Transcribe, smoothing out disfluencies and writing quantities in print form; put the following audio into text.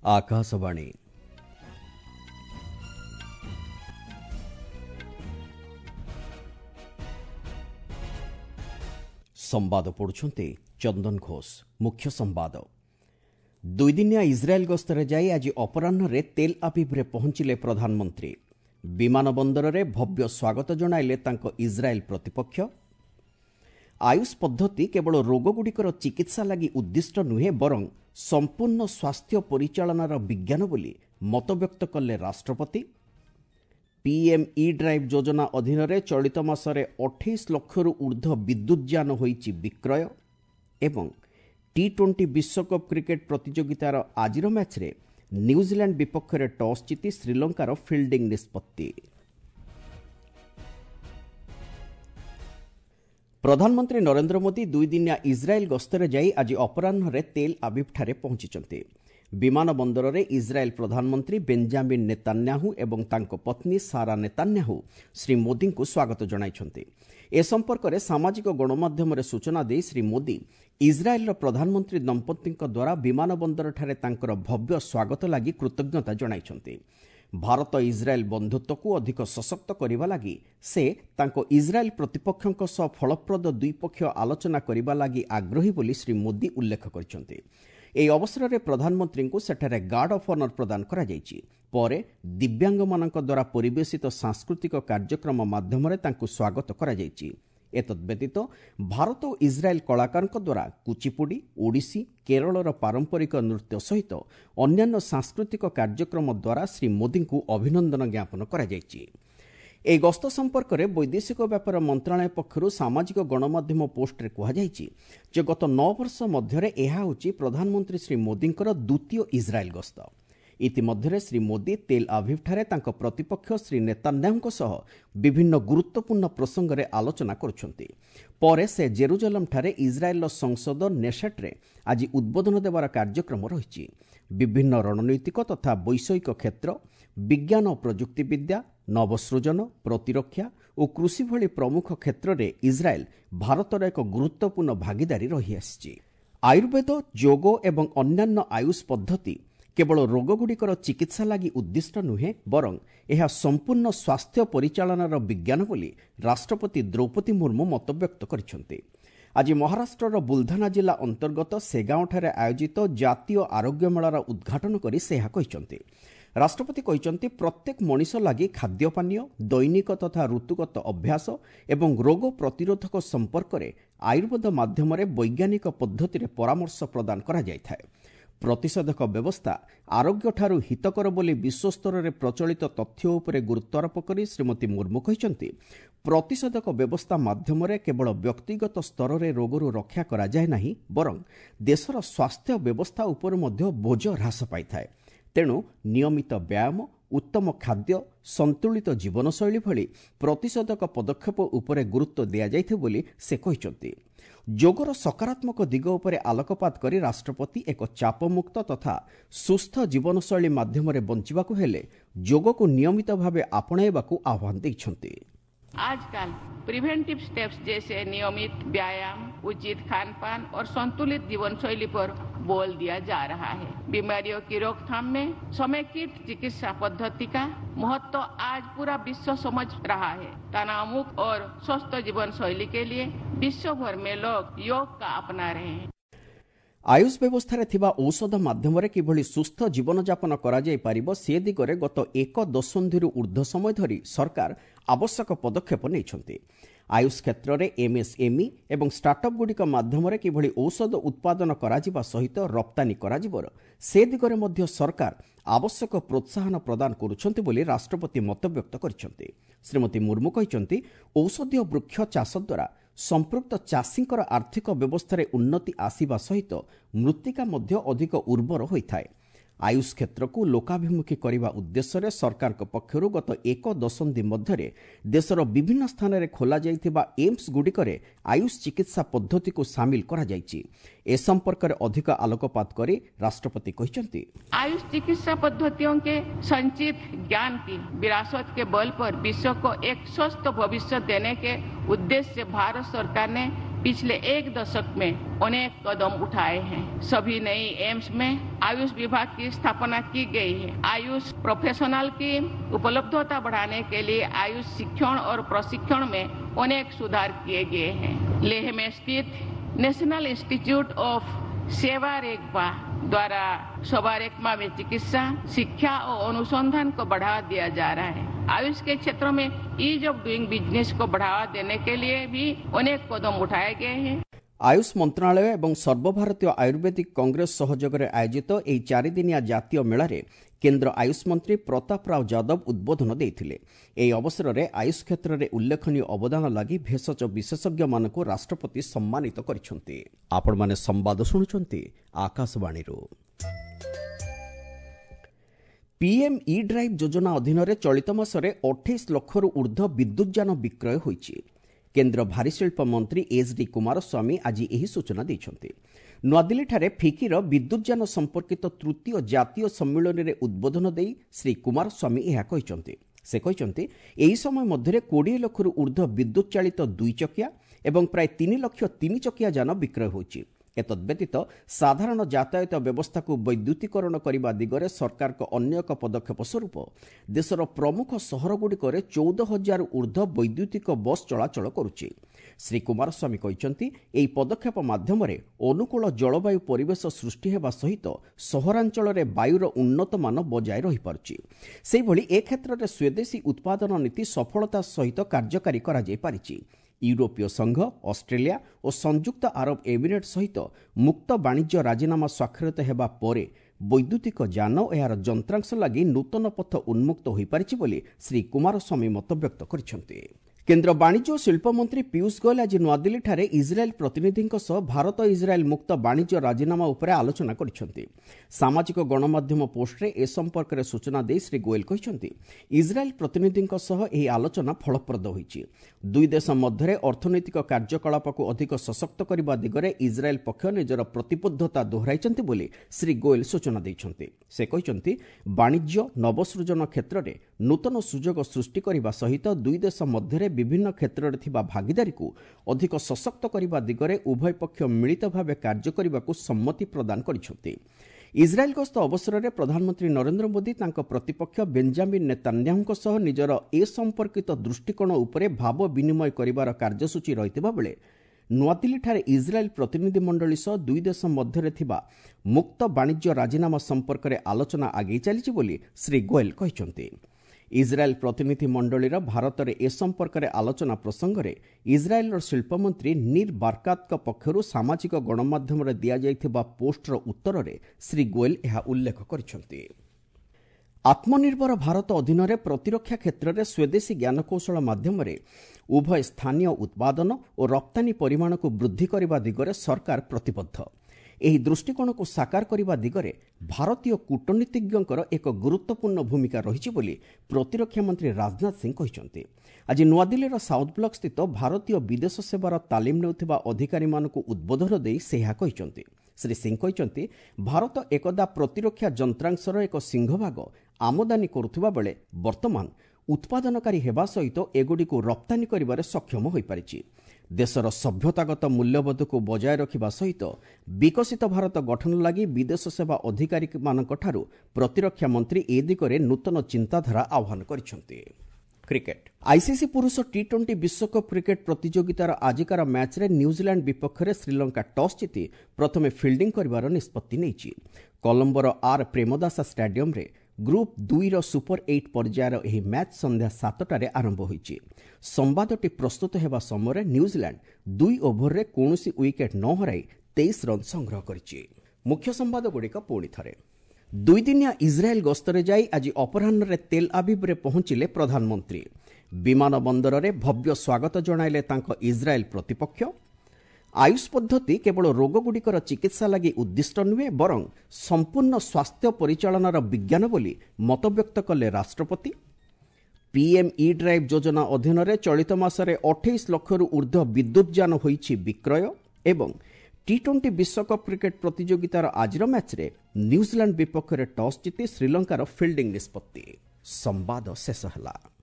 आकाशवाणी संवाद पढ़ुछन्ते चंदन घोष। मुख्य संवाद दुईदिनिया इज्राएल गस्तरे जाई आज अपराह्न तेल आविव पहुंचिले प्रधानमंत्री। विमान बंदर रे भव्य स्वागत जणाइले तांको इज्राएल प्रतिपक्ष। आयुष पद्धति केवल रोगगुड़िकर चिकित्सा लगी उद्दिष्ट नुहे बरं संपूर्ण स्वास्थ्य परिचालनार विज्ञान बोली मतव्यक्त कले राष्ट्रपति। पीएम ई ड्राइव योजना अधीन रे चलित मासरे 28 लक्षरू ऊर्ध्व विद्युतयान होईची विक्रय। एवं टी20 विश्वकप क्रिकेट प्रतियोगितार आजिर मैच रे न्यूजीलैंड विपक्ष में टॉस जीति श्रीलंकार फिल्डिंग निष्पत्ति। प्रधानमंत्री नरेंद्र मोदी दुईदिनिया इज्राएल गस्तरे जाई आज अपराह्न तेल आविव ठारे पहुंचिचंती। विमान बंदर रे इज्राएल प्रधानमंत्री बेंजामिन नेतान्याहू एवं तांको पत्नी सारा नेतान्याहू श्री मोदी को स्वागत जणाइछंती। ए संपर्क में सामाजिक गणमाध्यम सूचना दे श्री मोदी इज्राएल प्रधानमंत्री दंपति द्वारा विमान बंदर ठारे तांकर भव्य स्वागत लगी कृतज्ञता जणाइछंती। भारत इज्राएल बंधुत्व को अधिक सशक्त करने लगी से तांको इज्राएल प्रतिपक्षों सह फलप्रद द्विपक्षीय आलोचना करने लगी आग्रही बोली श्री मोदी उल्लेख करछंती। এই অবসରରେ ପ୍ରଧାନମନ୍ତ୍ରୀଙ୍କୁ ସେଠାରେ ଗାର୍ଡ ଅଫ୍ ଅନର ପ୍ରଦାନ କରାଯାଇଛି। ପରେ ଦିବ୍ୟାଙ୍ଗମାନଙ୍କ ଦ୍ୱାରା ପରିବେଷିତ ସାଂସ୍କୃତିକ କାର୍ଯ୍ୟକ୍ରମ ମାଧ୍ୟମରେ ତାଙ୍କୁ ସ୍ୱାଗତ କରାଯାଇଛି। ଏତଦ୍ବ୍ୟତୀତ ଭାରତ ଓ ଇସ୍ରାଏଲ କଳାକାରଙ୍କ ଦ୍ୱାରା କୁଚିପୁଡ଼ି, ଓଡ଼ିଶୀ, କେରଳର ପାରମ୍ପରିକ ନୃତ୍ୟ ସହିତ ଅନ୍ୟାନ୍ୟ ସାଂସ୍କୃତିକ କାର୍ଯ୍ୟକ୍ରମ ଦ୍ୱାରା ଶ୍ରୀ ମୋଦିଙ୍କୁ ଅଭିନନ୍ଦନ ଜ୍ଞାପନ କରାଯାଇଛି। ଏହି ଗସ୍ତ ସମ୍ପର୍କରେ ବୈଦେଶିକ ବ୍ୟାପାର ମନ୍ତ୍ରଣାଳୟ ପକ୍ଷରୁ ସାମାଜିକ ଗଣମାଧ୍ୟମ ପୋଷ୍ଟରେ କୁହାଯାଇଛି ଯେ ଗତ 9 ବର୍ଷ ମଧ୍ୟରେ ଏହା ହେଉଛି ପ୍ରଧାନମନ୍ତ୍ରୀ ଶ୍ରୀ ମୋଦିଙ୍କର ଦ୍ୱିତୀୟ ଇସ୍ରାଏଲ ଗସ୍ତ। ଇତିମଧ୍ୟରେ ଶ୍ରୀ ମୋଦି ତେଲ ଆଭିଭଠାରେ ତାଙ୍କ ପ୍ରତିପକ୍ଷ ଶ୍ରୀ ନେତାନ୍ୟାହୁଙ୍କ ସହ ବିଭିନ୍ନ ଗୁରୁତ୍ୱପୂର୍ଣ୍ଣ ପ୍ରସଙ୍ଗରେ ଆଲୋଚନା କରୁଛନ୍ତି। ପରେ ସେ ଜେରୁଜେଲମ୍ଠାରେ ଇସ୍ରାଏଲର ସଂସଦ ନେସେଟ୍ରେ ଆଜି ଉଦ୍ବୋଧନ ଦେବାର କାର୍ଯ୍ୟକ୍ରମ ରହିଛି। ବିଭିନ୍ନ ରଣନୈତିକ ତଥା ବୈଷୟିକ କ୍ଷେତ୍ର, ବିଜ୍ଞାନ ଓ ପ୍ରଯୁକ୍ତିବିଦ୍ୟା, ନବସୃଜନ, ପ୍ରତିରକ୍ଷା ଓ କୃଷି ଭଳି ପ୍ରମୁଖ କ୍ଷେତ୍ରରେ ଇସ୍ରାଏଲ ଭାରତର ଏକ ଗୁରୁତ୍ୱପୂର୍ଣ୍ଣ ଭାଗିଦାରୀ ରହିଆସିଛି। ଆୟୁର୍ବେଦ, ଯୋଗ ଏବଂ ଅନ୍ୟାନ୍ୟ ଆୟୁଷ ପଦ୍ଧତି କେବଳ ରୋଗଗୁଡ଼ିକର ଚିକିତ୍ସା ଲାଗି ଉଦ୍ଦିଷ୍ଟ ନୁହେଁ ବରଂ ଏହା ସମ୍ପୂର୍ଣ୍ଣ ସ୍ୱାସ୍ଥ୍ୟ ପରିଚାଳନାର ବିଜ୍ଞାନ ବୋଲି ରାଷ୍ଟ୍ରପତି ଦ୍ରୌପଦୀ ମୁର୍ମୁ ମତବ୍ୟକ୍ତ କରିଛନ୍ତି। ଆଜି ମହାରାଷ୍ଟ୍ରର ବୁଲଧାନା ଜିଲ୍ଲା ଅନ୍ତର୍ଗତ ସେଗାଓଁଠାରେ ଆୟୋଜିତ ଜାତୀୟ ଆରୋଗ୍ୟ ମେଳାର ଉଦ୍ଘାଟନ କରି ସେ ଏହା କହିଛନ୍ତି। ରାଷ୍ଟ୍ରପତି କହିଛନ୍ତି ପ୍ରତ୍ୟେକ ମଣିଷ ଲାଗି ଖାଦ୍ୟପାନୀୟ, ଦୈନିକ ତଥା ଋତୁଗତ ଅଭ୍ୟାସ ଏବଂ ରୋଗ ପ୍ରତିରୋଧକ ସମ୍ପର୍କରେ ଆୟୁର୍ବେଦ ମାଧ୍ୟମରେ ବୈଜ୍ଞାନିକ ପଦ୍ଧତିରେ ପରାମର୍ଶ ପ୍ରଦାନ କରାଯାଇଥାଏ। ପ୍ରତିଷେଧକ ବ୍ୟବସ୍ଥା ଆରୋଗ୍ୟଠାରୁ ହିତକର ବୋଲି ବିଶ୍ୱସ୍ତରରେ ପ୍ରଚଳିତ ତଥ୍ୟ ଉପରେ ଗୁରୁତ୍ୱାରୋପ କରି ଶ୍ରୀମତୀ ମୁର୍ମୁ କହିଛନ୍ତି ପ୍ରତିଷେଧକ ବ୍ୟବସ୍ଥା ମାଧ୍ୟମରେ କେବଳ ବ୍ୟକ୍ତିଗତ ସ୍ତରରେ ରୋଗରୁ ରକ୍ଷା କରାଯାଏ ନାହିଁ ବରଂ ଦେଶର ସ୍ୱାସ୍ଥ୍ୟ ବ୍ୟବସ୍ଥା ଉପରେ ମଧ୍ୟ ବୋଝ ହ୍ରାସ ପାଇଥାଏ। ତେଣୁ ନିୟମିତ ବ୍ୟାୟାମ, ଉତ୍ତମ ଖାଦ୍ୟ, ସନ୍ତୁଳିତ ଜୀବନଶୈଳୀ ଭଳି ପ୍ରତିଷେଧକ ପଦକ୍ଷେପ ଉପରେ ଗୁରୁତ୍ୱ ଦିଆଯାଇଥାଏ ବୋଲି ସେ କହିଛନ୍ତି। ଯୋଗର ସକାରାତ୍ମକ ଦିଗ ଉପରେ ଆଲୋକପାତ କରି ରାଷ୍ଟ୍ରପତି ଏକ ଚାପମୁକ୍ତ ତଥା ସୁସ୍ଥ ଜୀବନଶୈଳୀ ମାଧ୍ୟମରେ ବଞ୍ଚିବାକୁ ହେଲେ ଯୋଗକୁ ନିୟମିତ ଭାବେ ଆପଣାଇବାକୁ ଆହ୍ୱାନ ଦେଇଛନ୍ତି। आजकल प्रिवेंटिव स्टेप्स जैसे नियमित व्यायाम, उचित खान पान और संतुलित जीवन शैली पर बल दिया जा रहा है। बीमारियों की रोकथाम में समेकित चिकित्सा पद्धति का महत्व आज पूरा विश्व समझ रहा है। तनावमुक्त और स्वस्थ जीवन शैली के लिए विश्व भर में लोग योग का अपना रहे हैं। आयुष व्यवस्था थिबा औषध माध्यमरे किभଳି सुस्थ जीवनयापन कराଯାଇ ପାରିବ ସେ ଦିଗରେ ଗତ 1 ଦଶନ୍ଧିରୁ ଊର୍ଦ୍ଧ୍ୱ ସମୟ ଧରି ସରକାର ଆବଶ୍ୟକ ପଦକ୍ଷେପ ନେଇଛନ୍ତି। ଆୟୁଷ କ୍ଷେତ୍ରରେ ଏମ୍ଏସ୍ଏମ୍ଇ ଏବଂ ଷ୍ଟାର୍ଟଅପ୍ ଗୁଡ଼ିକ ମାଧ୍ୟମରେ କିଭଳି ଔଷଧ ଉତ୍ପାଦନ କରାଯିବା ସହିତ ରପ୍ତାନୀ କରାଯିବର ସେ ଦିଗରେ ମଧ୍ୟ ସରକାର ଆବଶ୍ୟକ ପ୍ରୋତ୍ସାହନ ପ୍ରଦାନ କରୁଛନ୍ତି ବୋଲି ରାଷ୍ଟ୍ରପତି ମତବ୍ୟକ୍ତ କରିଛନ୍ତି। ଶ୍ରୀମତୀ ମୁର୍ମୁ କହିଛନ୍ତି ଔଷଧୀୟ ବୃକ୍ଷ ଚାଷ ଦ୍ୱାରା संपृक्त चाषींकर आर्थिक व्यवस्था उन्नति आसिबा सहित मृत्तिका मध्य अधिक उर्वर होता है। आयुष क्षेत्र को लोकाभिमुखी करने उद्देश्य सरकार पक्षर गत 1 दशंधि मध्य देशर विभिन्न स्थान में खोल एम्स गुड़िकरे आयुष चिकित्सा पद्धति को सामिल करा जायछि। ए संपर्क में अधिक आलोकपात करी राष्ट्रपति कहते आयुष चिकित्सा पद्धतियों के संचित ज्ञान की विरासत के बल पर विश्व को एक स्वस्थ भविष्य देने के उद्देश्य से भारत सरकार ने पिछले एक दशक में अनेक कदम उठाए हैं। सभी नई एम्स में आयुष विभाग की स्थापना की गई है। आयुष प्रोफेशनल की उपलब्धता बढ़ाने के लिए आयुष शिक्षण और प्रशिक्षण में अनेक सुधार किए गए हैं। लेह में स्थित नेशनल इंस्टीट्यूट ऑफ सेवा रेगमा द्वारा सवा रेगमा में चिकित्सा, शिक्षा और अनुसंधान को बढ़ावा दिया जा रहा है। आयुष के क्षेत्र में ईज ऑफ डूइंग बिजनेस को बढ़ावा देने के लिए भी अनेक कदम उठाए गए हैं। आयुष मंत्रालय एवं सर्वभारतीय आयुर्वेदिक कांग्रेस सहयोग आयोजित ଏହି 4 ଦିନିଆ ଜାତୀୟ ମେଳାରେ କେନ୍ଦ୍ର ଆୟୁଷ ମନ୍ତ୍ରୀ ପ୍ରତାପ ରାଓ ଯାଦବ ଉଦ୍ବୋଧନ ଦେଇଥିଲେ। ଏହି ଅବସରରେ ଆୟୁଷ କ୍ଷେତ୍ରରେ ଉଲ୍ଲେଖନୀୟ ଅବଦାନ ଲାଗି ଭେଷଜ ବିଶେଷଜ୍ଞମାନଙ୍କୁ ରାଷ୍ଟ୍ରପତି ସମ୍ମାନିତ କରିଛନ୍ତି। ଆପଣମାନେ ସମ୍ବାଦ ଶୁଣୁଛନ୍ତି ଆକାଶବାଣୀରୁ। ପିଏମ୍ ଇ ଡ୍ରାଇଭ୍ ଯୋଜନା ଅଧୀନରେ ଚଳିତ ମାସରେ 28 ଲକ୍ଷରୁ ଉର୍ଦ୍ଧ୍ୱ ବିଦ୍ୟୁତଯାନ ବିକ୍ରୟ ହୋଇଛି। କେନ୍ଦ୍ର ଭାରୀଶିଳ୍ପ ମନ୍ତ୍ରୀ ଏଚ୍ଡି କୁମାରସ୍ୱାମୀ ଆଜି ଏହି ସୂଚନା ଦେଇଛନ୍ତି। ନୂଆଦିଲ୍ଲୀଠାରେ ଫିକିର ବିଦ୍ୟୁତଯାନ ସମ୍ପର୍କିତ ତୃତୀୟ ଜାତୀୟ ସମ୍ମିଳନୀରେ ଉଦ୍ବୋଧନ ଦେଇ ଶ୍ରୀ କୁମାରସ୍ୱାମୀ ଏହା କହିଛନ୍ତି। ସେ କହିଛନ୍ତି ଏହି ସମୟ ମଧ୍ୟରେ 20 ଲକ୍ଷରୁ ଉର୍ଦ୍ଧ୍ୱ ବିଦ୍ୟୁତ୍ ଚାଳିତ 2 ଚକିଆ ଏବଂ ପ୍ରାୟ 3 ଲକ୍ଷ 3 ଚକିଆ ଯାନ ବିକ୍ରୟ ହୋଇଛି। ଏତଦ୍ବ୍ୟତୀତ ସାଧାରଣ ଯାତାୟାତ ବ୍ୟବସ୍ଥାକୁ ବୈଦ୍ୟୁତିକରଣ କରିବା ଦିଗରେ ସରକାରଙ୍କ ଅନ୍ୟ ଏକ ପଦକ୍ଷେପ ସ୍ୱରୂପ ଦେଶର ପ୍ରମୁଖ ସହରଗୁଡ଼ିକରେ 14,000 ଉର୍ଦ୍ଧ୍ୱ ବୈଦ୍ୟୁତିକ ବସ୍ ଚଳାଚଳ କରୁଛି। ଶ୍ରୀ କୁମାରସ୍ୱାମୀ କହିଛନ୍ତି ଏହି ପଦକ୍ଷେପ ମାଧ୍ୟମରେ ଅନୁକୂଳ ଜଳବାୟୁ ପରିବେଶ ସୃଷ୍ଟି ହେବା ସହିତ ସହରାଞ୍ଚଳରେ ବାୟୁର ଉନ୍ନତମାନ ବଜାୟ ରହିପାରୁଛି। ସେହିଭଳି ଏ କ୍ଷେତ୍ରରେ ସ୍ୱଦେଶୀ ଉତ୍ପାଦନ ନୀତି ସଫଳତା ସହିତ କାର୍ଯ୍ୟକାରୀ କରାଯାଇପାରିଛି। ୟୁରୋପୀୟ ସଂଘ, ଅଷ୍ଟ୍ରେଲିଆ ଓ ସଂଯୁକ୍ତ ଆରବ ଏମିରେଟ୍ ସହିତ ମୁକ୍ତ ବାଣିଜ୍ୟ ରାଜିନାମା ସ୍ୱାକ୍ଷରିତ ହେବା ପରେ ବୈଦ୍ୟୁତିକ ଯାନ ଓ ଏହାର ଯନ୍ତ୍ରାଂଶ ଲାଗି ନୂତନ ପଥ ଉନ୍ମୁକ୍ତ ହୋଇପାରିଛି ବୋଲି ଶ୍ରୀ କୁମାରସ୍ୱାମୀ ମତବ୍ୟକ୍ତ କରିଛନ୍ତି। କେନ୍ଦ୍ର ବାଣିଜ୍ୟ ଓ ଶିଳ୍ପ ମନ୍ତ୍ରୀ ପୀୟୂଷ ଗୋୟଲ ଆଜି ନୂଆଦିଲ୍ଲୀଠାରେ ଇସ୍ରାଏଲ୍ ପ୍ରତିନିଧିଙ୍କ ସହ ଭାରତ ଇସ୍ରାଏଲ୍ ମୁକ୍ତ ବାଣିଜ୍ୟ ରାଜିନାମା ଉପରେ ଆଲୋଚନା କରିଛନ୍ତି। ସାମାଜିକ ଗଣମାଧ୍ୟମ ପୋଷ୍ଟରେ ଏ ସମ୍ପର୍କରେ ସୂଚନା ଦେଇ ଶ୍ରୀ ଗୋୟଲ କହିଛନ୍ତି ଇସ୍ରାଏଲ୍ ପ୍ରତିନିଧିଙ୍କ ସହ ଏହି ଆଲୋଚନା ଫଳପ୍ରଦ ହୋଇଛି। ଦୁଇ ଦେଶ ମଧ୍ୟରେ ଅର୍ଥନୈତିକ କାର୍ଯ୍ୟକଳାପକୁ ଅଧିକ ସଶକ୍ତ କରିବା ଦିଗରେ ଇସ୍ରାଏଲ୍ ପକ୍ଷ ନିଜର ପ୍ରତିବଦ୍ଧତା ଦୋହରାଇଛନ୍ତି ବୋଲି ଶ୍ରୀ ଗୋୟଲ ସୂଚନା ଦେଇଛନ୍ତି। ସେ କହିଛନ୍ତି ବାଣିଜ୍ୟ ନବସୃଜନ କ୍ଷେତ୍ରରେ ନୂତନ ସୁଯୋଗ ସୃଷ୍ଟି କରିବା ସହିତ ଦୁଇ ଦେଶ ମଧ୍ୟରେ ବିଭିନ୍ନ କ୍ଷେତ୍ରରେ ଥିବା ଭାଗିଦାରୀକୁ ଅଧିକ ସଶକ୍ତ କରିବା ଦିଗରେ ଉଭୟ ପକ୍ଷ ମିଳିତ ଭାବେ କାର୍ଯ୍ୟ କରିବାକୁ ସମ୍ମତି ପ୍ରଦାନ କରିଛନ୍ତି। ଇସ୍ରାଏଲ୍ ଗସ୍ତ ଅବସରରେ ପ୍ରଧାନମନ୍ତ୍ରୀ ନରେନ୍ଦ୍ର ମୋଦି ତାଙ୍କ ପ୍ରତିପକ୍ଷ ବେଞ୍ଜାମିନ୍ ନେତାନ୍ୟାହୁଙ୍କ ସହ ନିଜର ଏ ସମ୍ପର୍କିତ ଦୃଷ୍ଟିକୋଣ ଉପରେ ଭାବ ବିନିମୟ କରିବାର କାର୍ଯ୍ୟସୂଚୀ ରହିଥିବା ବେଳେ ନୂଆଦିଲ୍ଲୀଠାରେ ଇସ୍ରାଏଲ୍ ପ୍ରତିନିଧି ମଣ୍ଡଳୀ ସହ ଦୁଇ ଦେଶ ମଧ୍ୟରେ ଥିବା ମୁକ୍ତ ବାଣିଜ୍ୟ ରାଜିନାମା ସମ୍ପର୍କରେ ଆଲୋଚନା ଆଗେଇ ଚାଲିଛି ବୋଲି ଶ୍ରୀ ଗୋୟଲ କହିଛନ୍ତି। ଇସ୍ରାଏଲ୍ ପ୍ରତିନିଧି ମଣ୍ଡଳୀର ଭାରତରେ ଏ ସମ୍ପର୍କରେ ଆଲୋଚନା ପ୍ରସଙ୍ଗରେ ଇସ୍ରାଏଲ୍ର ଶିଳ୍ପମନ୍ତ୍ରୀ ନୀର ବାର୍କାତଙ୍କ ପକ୍ଷରୁ ସାମାଜିକ ଗଣମାଧ୍ୟମରେ ଦିଆଯାଇଥିବା ପୋଷ୍ଟର ଉତ୍ତରରେ ଶ୍ରୀ ଗୋୟଲ ଏହା ଉଲ୍ଲେଖ କରିଛନ୍ତି। ଆତ୍ମନିର୍ଭର ଭାରତ ଅଧୀନରେ ପ୍ରତିରକ୍ଷା କ୍ଷେତ୍ରରେ ସ୍ୱଦେଶୀ ଜ୍ଞାନକୌଶଳ ମାଧ୍ୟମରେ ଉଭୟ ସ୍ଥାନୀୟ ଉତ୍ପାଦନ ଓ ରପ୍ତାନୀ ପରିମାଣକୁ ବୃଦ୍ଧି କରିବା ଦିଗରେ ସରକାର ପ୍ରତିବଦ୍ଧ। ଏହି ଦୃଷ୍ଟିକୋଣକୁ ସାକାର କରିବା ଦିଗରେ ଭାରତୀୟ କୂଟନୀତିଜ୍ଞଙ୍କର ଏକ ଗୁରୁତ୍ୱପୂର୍ଣ୍ଣ ଭୂମିକା ରହିଛି ବୋଲି ପ୍ରତିରକ୍ଷା ମନ୍ତ୍ରୀ ରାଜନାଥ ସିଂ କହିଛନ୍ତି। ଆଜି ନୂଆଦିଲ୍ଲୀର ସାଉଥ୍ ବ୍ଲକ୍ ସ୍ଥିତ ଭାରତୀୟ ବିଦେଶ ସେବାର ତାଲିମ ନେଉଥିବା ଅଧିକାରୀମାନଙ୍କୁ ଉଦ୍ବୋଧନ ଦେଇ ସେ ଏହା କହିଛନ୍ତି। ଶ୍ରୀ ସିଂ କହିଛନ୍ତି ଭାରତ ଏକଦା ପ୍ରତିରକ୍ଷା ଯନ୍ତ୍ରାଂଶର ଏକ ସିଂହଭାଗ ଆମଦାନୀ କରୁଥିବା ବେଳେ ବର୍ତ୍ତମାନ ଉତ୍ପାଦନକାରୀ ହେବା ସହିତ ଏଗୁଡ଼ିକୁ ରପ୍ତାନୀ କରିବାରେ ସକ୍ଷମ ହୋଇପାରିଛି। ଦେଶର ସଭ୍ୟତାଗତ ମୂଲ୍ୟବୋଧକୁ ବଜାୟ ରଖିବା ସହିତ ବିକଶିତ ଭାରତ ଗଠନ ଲାଗି ବିଦେଶ ସେବା ଅଧିକାରୀମାନଙ୍କଠାରୁ ପ୍ରତିରକ୍ଷା ମନ୍ତ୍ରୀ ଏ ଦିଗରେ ନୂତନ ଚିନ୍ତାଧାରା ଆହ୍ୱାନ କରିଛନ୍ତି। କ୍ରିକେଟ୍ ଆଇସିସି ପୁରୁଷ ଟି20 ବିଶ୍ୱକପ୍ କ୍ରିକେଟ୍ ପ୍ରତିଯୋଗିତାର ଆଜିକାର ମ୍ୟାଚ୍ରେ ନ୍ୟୁଜିଲାଣ୍ଡ ବିପକ୍ଷରେ ଶ୍ରୀଲଙ୍କା ଟସ୍ ଜିତି ପ୍ରଥମେ ଫିଲ୍ଡିଂ କରିବାର ନିଷ୍ପତ୍ତି ନେଇଛି। କଲମ୍ବୋର ଆର୍ ପ୍ରେମଦାସା ଷ୍ଟାଡିୟମ୍ରେ ଗ୍ରୁପ୍ 2ର ସୁପର 8 ପର୍ଯ୍ୟାୟର ଏହି ମ୍ୟାଚ୍ ସନ୍ଧ୍ୟା 7ଟାରେ ଆରମ୍ଭ ହୋଇଛି। ସମ୍ବାଦଟି ପ୍ରସ୍ତୁତ ହେବା ସମୟରେ ନ୍ୟୁଜିଲାଣ୍ଡ 2 ଓଭରରେ କୌଣସି ୱିକେଟ୍ ନ ହରାଇ 23 ରନ୍ ସଂଗ୍ରହ କରିଛି। ମୁଖ୍ୟ ସମ୍ବାଦଗୁଡ଼ିକ ପୁଣି ଥରେ। 2 ଦିନିଆ ଇସ୍ରାଏଲ୍ ଗସ୍ତରେ ଯାଇ ଆଜି ଅପରାହ୍ନରେ ତେଲ୍ ଆବିବ୍ରେ ପହଞ୍ଚିଲେ ପ୍ରଧାନମନ୍ତ୍ରୀ। ବିମାନ ବନ୍ଦରରେ ଭବ୍ୟ ସ୍ୱାଗତ ଜଣାଇଲେ ତାଙ୍କ ଇସ୍ରାଏଲ୍ ପ୍ରତିପକ୍ଷ। ଆୟୁଷ ପଦ୍ଧତି କେବଳ ରୋଗଗୁଡ଼ିକର ଚିକିତ୍ସା ଲାଗି ଉଦ୍ଦିଷ୍ଟ ନୁହେଁ ବରଂ ସମ୍ପୂର୍ଣ୍ଣ ସ୍ୱାସ୍ଥ୍ୟ ପରିଚାଳନାର ବିଜ୍ଞାନ ବୋଲି ମତବ୍ୟକ୍ତ କଲେ ରାଷ୍ଟ୍ରପତି। ପିଏମ୍ ଇ ଡ୍ରାଇଭ୍ ଯୋଜନା ଅଧୀନରେ ଚଳିତ ମାସରେ 28 ଲକ୍ଷରୁ ଉର୍ଦ୍ଧ୍ୱ ବିଦ୍ୟୁତଯାନ ହୋଇଛି ବିକ୍ରୟ ଏବଂ ଟି20 ବିଶ୍ୱକପ୍ କ୍ରିକେଟ୍ ପ୍ରତିଯୋଗିତାର ଆଜିର ମ୍ୟାଚ୍ରେ ନ୍ୟୁଜିଲାଣ୍ଡ ବିପକ୍ଷରେ ଟସ୍ ଜିତି ଶ୍ରୀଲଙ୍କାର ଫିଲ୍ଡିଂ ନିଷ୍ପତ୍ତି। ସମ୍ବାଦ ଶେଷ ହେଲା।